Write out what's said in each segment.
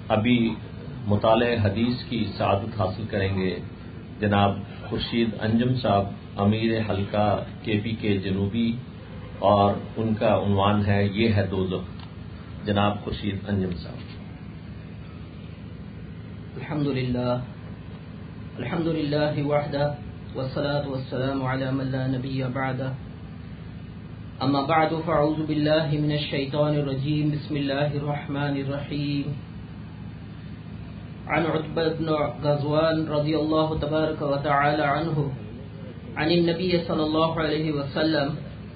ابھی مطالعہ حدیث کی سعادت حاصل کریں گے جناب خورشید انجم صاحب، امیر حلقہ KPK جنوبی، اور ان کا عنوان ہے یہ ہے دوزخ۔ جناب خورشید انجم صاحب۔ الحمد للہ وحدہ والصلاة والسلام علی من لا نبی بعدہ، اما بعد فاعوذ باللہ من الشیطان الرجیم، بسم اللہ الرحمن الرحیم۔ عن عتبہ بن غزوان رضی اللہ تبارک و تعالی عنہ عن النبی صلی اللہ علیہ وسلم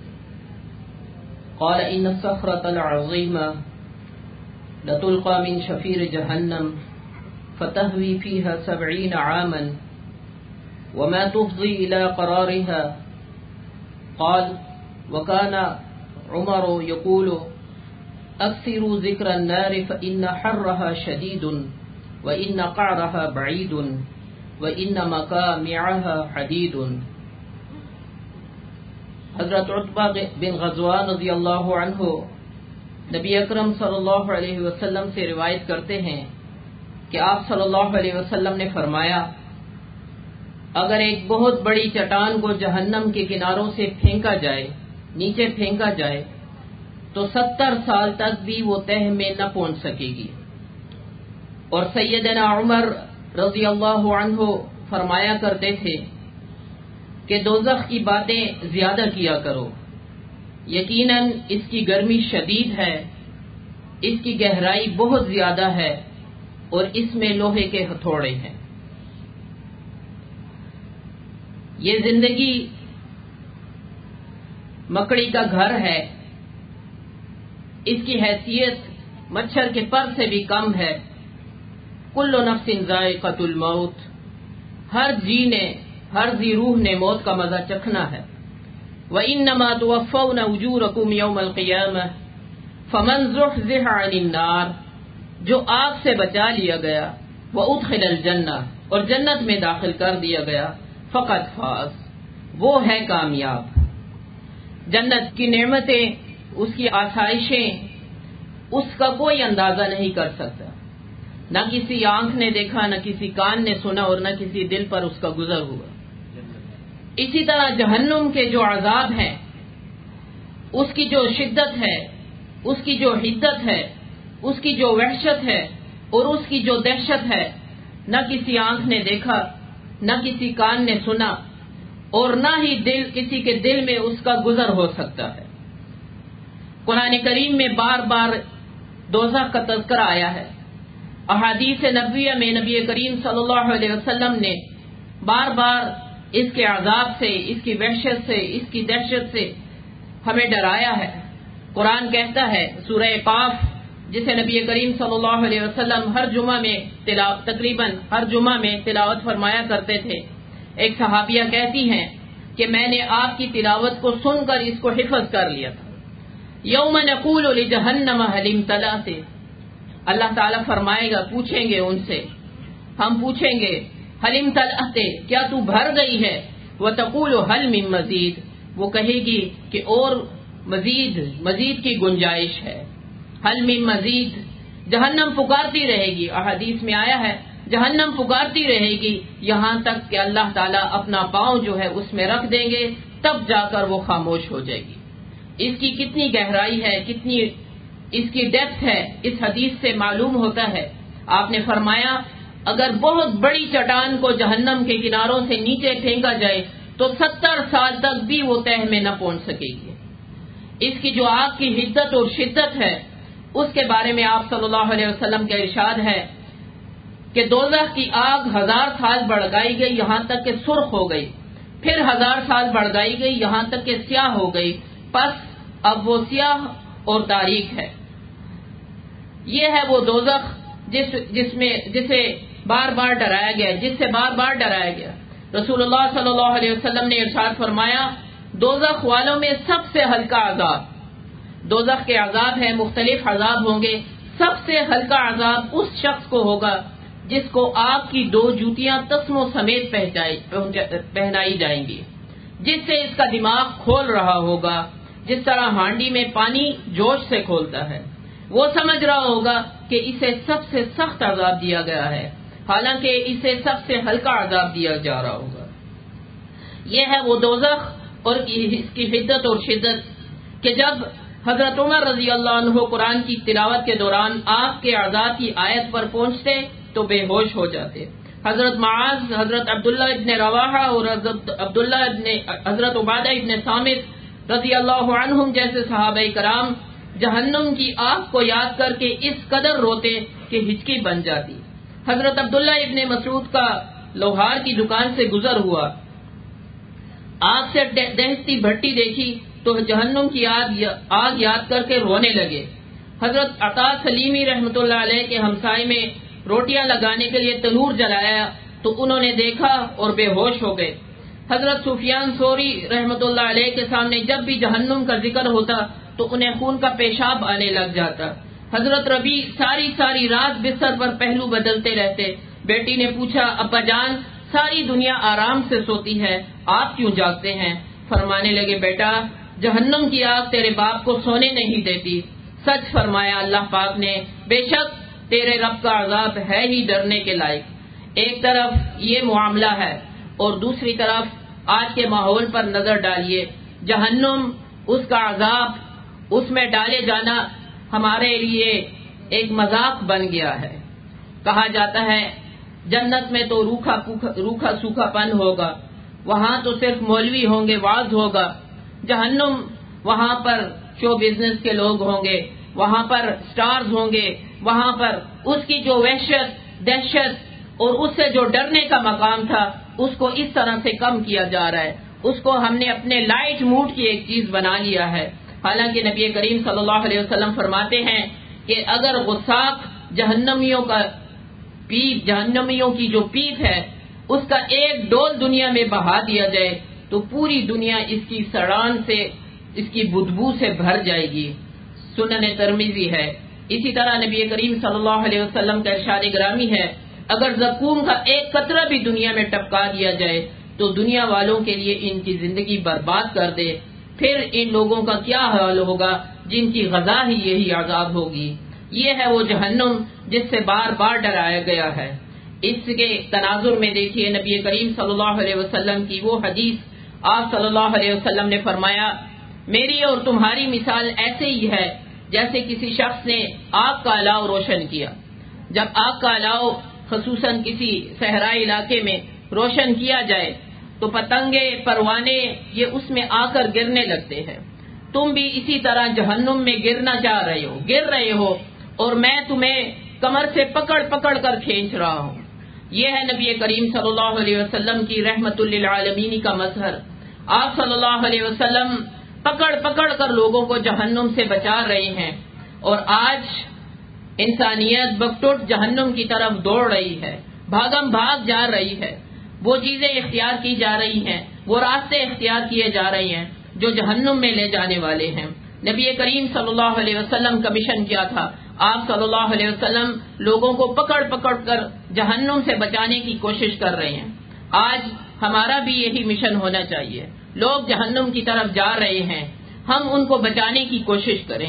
قال ان الصخرة العظيمة لتلقى من شفير جهنم فتهوي فيها 70 عاما وما تفضي إلى قرارها. قال وكان عمر يقول أكثروا ذكر النار فإن حرها شديد وإن قعرها بعيد وإن مكامعها حديد. حضرت عتبہ بن غزوان رضی اللہ عنہ نبی اکرم صلی اللہ علیہ وسلم سے روایت کرتے ہیں کہ آپ صلی اللہ علیہ وسلم نے فرمایا، اگر ایک بہت بڑی چٹان کو جہنم کے کناروں سے پھینکا جائے، نیچے پھینکا جائے، تو 70 سال تک بھی وہ تہ میں نہ پہنچ سکے گی۔ اور سیدنا عمر رضی اللہ عنہ فرمایا کرتے تھے کہ دوزخ کی باتیں زیادہ کیا کرو، یقیناً اس کی گرمی شدید ہے، اس کی گہرائی بہت زیادہ ہے، اور اس میں لوہے کے ہتھوڑے ہیں۔ یہ زندگی مکڑی کا گھر ہے، اس کی حیثیت مچھر کے پر سے بھی کم ہے۔ کل نفس ذائقۃ الموت، ہر ذی روح نے موت کا مزہ چکھنا ہے۔ وَإِنَّمَا تُوَفَّوْنَ أُجُورَكُمْ يَوْمَ الْقِيَامَةِ فَمَنْ زُحْزِحَ عَنِ النَّارِ، جو آگ سے بچا لیا گیا، وَأُدْخِلَ الْجَنَّةَ، اور جنت میں داخل کر دیا گیا، فقط فاز، وہ ہے کامیاب۔ جنت کی نعمتیں، اس کی آسائشیں، اس کا کوئی اندازہ نہیں کر سکتا۔ نہ کسی آنکھ نے دیکھا، نہ کسی کان نے سنا، اور نہ کسی دل پر اس کا گزر ہوا۔ اسی طرح جہنم کے جو عذاب ہیں، اس کی جو شدت ہے، اس کی جو حدت ہے، اس کی جو وحشت ہے، اور اس کی جو دہشت ہے، نہ کسی آنکھ نے دیکھا، نہ کسی کان نے سنا، اور نہ ہی کسی کے دل میں اس کا گزر ہو سکتا ہے۔ قرآن کریم میں بار بار دوزخ کا تذکرہ آیا ہے۔ احادیث نبویہ میں نبی کریم صلی اللہ علیہ وسلم نے بار بار اس کے عذاب سے، اس کی وحشت سے، اس کی دہشت سے ہمیں ڈرایا ہے۔ قرآن کہتا ہے سورہ قاف، جسے نبی کریم صلی اللہ علیہ وسلم ہر جمعہ میں تقریباً ہر جمعہ میں تلاوت فرمایا کرتے تھے۔ ایک صحابیہ کہتی ہیں کہ میں نے آپ کی تلاوت کو سن کر اس کو حفظ کر لیا تھا۔ یوم نقول لجہنم هل امتلأت، اللہ تعالیٰ فرمائے گا، پوچھیں گے ان سے، ہم پوچھیں گے هل امتلأت، کیا تو بھر گئی ہے؟ وتقول هل من مزید، وہ کہے گی کہ اور مزید کی گنجائش ہے۔ هل من مزید، جہنم پکارتی رہے گی، احادیث میں آیا ہے جہنم پکارتی رہے گی یہاں تک کہ اللہ تعالیٰ اپنا پاؤں جو ہے اس میں رکھ دیں گے، تب جا کر وہ خاموش ہو جائے گی۔ اس کی کتنی گہرائی ہے، کتنی اس کی ڈیپتھ ہے، اس حدیث سے معلوم ہوتا ہے۔ آپ نے فرمایا اگر بہت بڑی چٹان کو جہنم کے کناروں سے نیچے پھینکا جائے تو 70 سال تک بھی وہ تہ میں نہ پہنچ سکے گی۔ اس کی جو آگ کی حدت اور شدت ہے، اس کے بارے میں آپ صلی اللہ علیہ وسلم کا ارشاد ہے کہ دوزخ کی آگ 1000 سال بڑھائی گئی یہاں تک کہ سرخ ہو گئی، پھر 1000 سال بڑھائی گئی یہاں تک کہ سیاہ ہو گئی، پس اب وہ سیاہ اور تاریک ہے۔ یہ ہے وہ دوزخ جسے بار بار ڈرایا گیا، جس سے بار بار ڈرایا گیا۔ رسول اللہ صلی اللہ علیہ وسلم نے ارشاد فرمایا دوزخ والوں میں سب سے ہلکا عذاب، دوزخ کے عذاب ہیں، مختلف عذاب ہوں گے، سب سے ہلکا عذاب اس شخص کو ہوگا جس کو آگ کی 2 جوتیاں تسموں سمیت پہنائی جائیں گی، جس سے اس کا دماغ کھول رہا ہوگا، جس طرح ہانڈی میں پانی جوش سے کھولتا ہے، وہ سمجھ رہا ہوگا کہ اسے سب سے سخت عذاب دیا گیا ہے، حالانکہ اسے سب سے ہلکا عذاب دیا جا رہا ہوگا۔ یہ ہے وہ دوزخ اور اس کی حدت اور شدت کہ جب حضرت عمر رضی اللہ عنہ قرآن کی تلاوت کے دوران آگ کے عذاب کی آیت پر پہنچتے تو بے ہوش ہو جاتے۔ حضرت معاذ، حضرت عبداللہ ابن رواحہ اور حضرت عبادہ ابن صامت رضی اللہ عنہم جیسے صحابہ کرام جہنم کی آگ کو یاد کر کے اس قدر روتے کہ ہچکی بن جاتی۔ حضرت عبداللہ ابن مسعود کا لوہار کی دکان سے گزر ہوا، آگ سے دہتی بھٹی دیکھی تو جہنم کی آگ یاد کر کے رونے لگے۔ حضرت عطا سلیمی رحمۃ اللہ علیہ کے ہمسائے میں روٹیاں لگانے کے لیے تنور جلایا تو انہوں نے دیکھا اور بے ہوش ہو گئے۔ حضرت سفیان ثوری رحمۃ اللہ علیہ کے سامنے جب بھی جہنم کا ذکر ہوتا تو انہیں خون کا پیشاب آنے لگ جاتا۔ حضرت ربیع ساری رات بستر پر پہلو بدلتے رہتے۔ بیٹی نے پوچھا، ابا جان ساری دنیا آرام سے سوتی ہے، آپ کیوں جاگتے ہیں؟ فرمانے لگے، بیٹا جہنم کی آگ تیرے باپ کو سونے نہیں دیتی۔ سچ فرمایا اللہ پاک نے، بے شک تیرے رب کا عذاب ہے ہی ڈرنے کے لائق۔ ایک طرف یہ معاملہ ہے اور دوسری طرف آج کے ماحول پر نظر ڈالیے۔ جہنم، اس کا عذاب، اس میں ڈالے جانا ہمارے لیے ایک مذاق بن گیا ہے۔ کہا جاتا ہے جنت میں تو روکھا سوکھا پن ہوگا، وہاں تو صرف مولوی ہوں گے، واعظ ہوگا۔ جہنم، وہاں پر شو بزنس کے لوگ ہوں گے، وہاں پر سٹارز ہوں گے، وہاں پر اس کی جو وحشت، دہشت اور اس سے جو ڈرنے کا مقام تھا اس کو اس طرح سے کم کیا جا رہا ہے، اس کو ہم نے اپنے لائٹ موڈ کی ایک چیز بنا لیا ہے۔ حالانکہ نبی کریم صلی اللہ علیہ وسلم فرماتے ہیں کہ اگر غساق جہنمیوں کی جو پیپ ہے اس کا ایک ڈول دنیا میں بہا دیا جائے تو پوری دنیا اس کی سڑان سے، اس کی بدبو سے بھر جائے گی۔ سنن ترمذی ہے۔ اسی طرح نبی کریم صلی اللہ علیہ وسلم کا ارشاد گرامی ہے، اگر زقوم کا ایک قطرہ بھی دنیا میں ٹپکا دیا جائے تو دنیا والوں کے لیے ان کی زندگی برباد کر دے، پھر ان لوگوں کا کیا حال ہوگا جن کی غذا ہی یہی عذاب ہوگی۔ یہ ہے وہ جہنم جس سے بار بار ڈرایا گیا ہے۔ اس کے تناظر میں دیکھیے نبی کریم صلی اللہ علیہ وسلم کی وہ حدیث، آپ صلی اللہ علیہ وسلم نے فرمایا، میری اور تمہاری مثال ایسے ہی ہے جیسے کسی شخص نے آگ کا الاؤ روشن کیا۔ جب آگ کا الاؤ خصوصاً کسی صحرائی علاقے میں روشن کیا جائے تو پتنگے، پروانے یہ اس میں آ کر گرنے لگتے ہیں۔ تم بھی اسی طرح جہنم میں گر رہے ہو اور میں تمہیں کمر سے پکڑ کر کھینچ رہا ہوں۔ یہ ہے نبی کریم صلی اللہ علیہ وسلم کی رحمت للعالمین کا مظہر۔ آپ صلی اللہ علیہ وسلم پکڑ کر لوگوں کو جہنم سے بچا رہے ہیں، اور آج انسانیت بکٹوٹ جہنم کی طرف دوڑ رہی ہے، بھاگم بھاگ جا رہی ہے۔ وہ چیزیں اختیار کی جا رہی ہیں، وہ راستے اختیار کیے جا رہے ہیں جو جہنم میں لے جانے والے ہیں۔ نبی کریم صلی اللہ علیہ وسلم کا مشن کیا تھا؟ آپ صلی اللہ علیہ وسلم لوگوں کو پکڑ کر جہنم سے بچانے کی کوشش کر رہے ہیں۔ آج ہمارا بھی یہی مشن ہونا چاہیے۔ لوگ جہنم کی طرف جا رہے ہیں، ہم ان کو بچانے کی کوشش کریں۔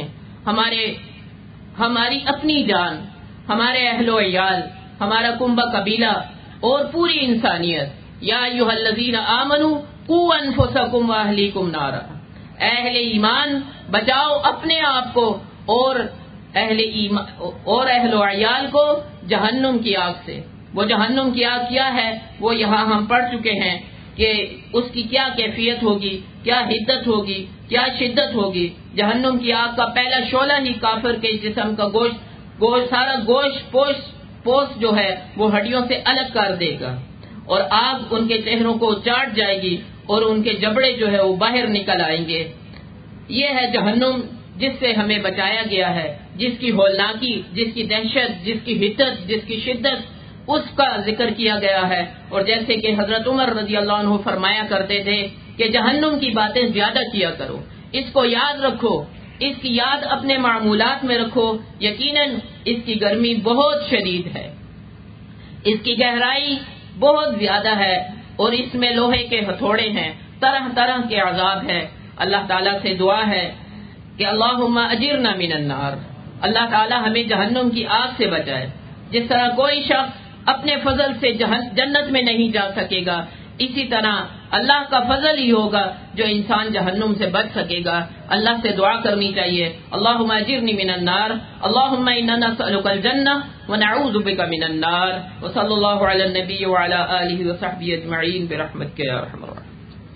ہماری اپنی جان، ہمارے اہل و عیال، ہمارا کنبہ قبیلہ اور پوری انسانیت۔ یا ایھا الذین آمنوا قوا انفسکم واہلیکم نارا، اہل ایمان بچاؤ اپنے آپ کو اور اہل و عیال کو جہنم کی آگ سے۔ وہ جہنم کی آگ کیا ہے وہ یہاں ہم پڑھ چکے ہیں کہ اس کی کیا کیفیت ہوگی، کیا حدت ہوگی، کیا شدت ہوگی۔ جہنم کی آگ کا پہلا شعلہ ہی کافر کے جسم کا گوشت سارا گوشت پوست جو ہے وہ ہڈیوں سے الگ کر دے گا، اور آگ ان کے چہروں کو چاٹ جائے گی اور ان کے جبڑے جو ہے وہ باہر نکل آئیں گے۔ یہ ہے جہنم جس سے ہمیں بچایا گیا ہے، جس کی ہولناکی، جس کی دہشت، جس کی حدت، جس کی شدت، اس کا ذکر کیا گیا ہے۔ اور جیسے کہ حضرت عمر رضی اللہ عنہ فرمایا کرتے تھے کہ جہنم کی باتیں زیادہ کیا کرو، اس کو یاد رکھو، اس کی یاد اپنے معمولات میں رکھو، یقیناً اس کی گرمی بہت شدید ہے، اس کی گہرائی بہت زیادہ ہے، اور اس میں لوہے کے ہتھوڑے ہیں، طرح کے عذاب ہے۔ اللہ تعالیٰ سے دعا ہے کہ اللہم اجرنا من النار، اللہ تعالی ہمیں جہنم کی آگ سے بچائے. جس طرح کوئی شخص اپنے فضل سے جنت میں نہیں جا سکے گا، اسی طرح اللہ کا فضل ہی ہوگا جو انسان جہنم سے بچ سکے گا. اللہ سے دعا کرنی چاہیے، اللہم اجرنی من النار، اللہم انا نسألک الجنہ ونعوذ بک من النار. وصلی اللہ علی النبی وعلی آلہ وصحبہ اجمعین برحمتک یا ارحم الراحمین.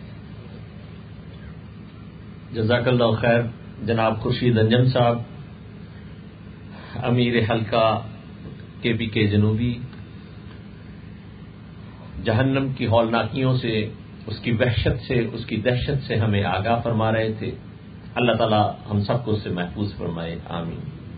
جزاک اللہ خیر. جناب خورشید انجم صاحب، امیر حلقہ کے پی کے جنوبی، جہنم کی ہولناکیوں سے، اس کی وحشت سے، اس کی دہشت سے ہمیں آگاہ فرما رہے تھے. اللہ تعالی ہم سب کو اس سے محفوظ فرمائے، آمین.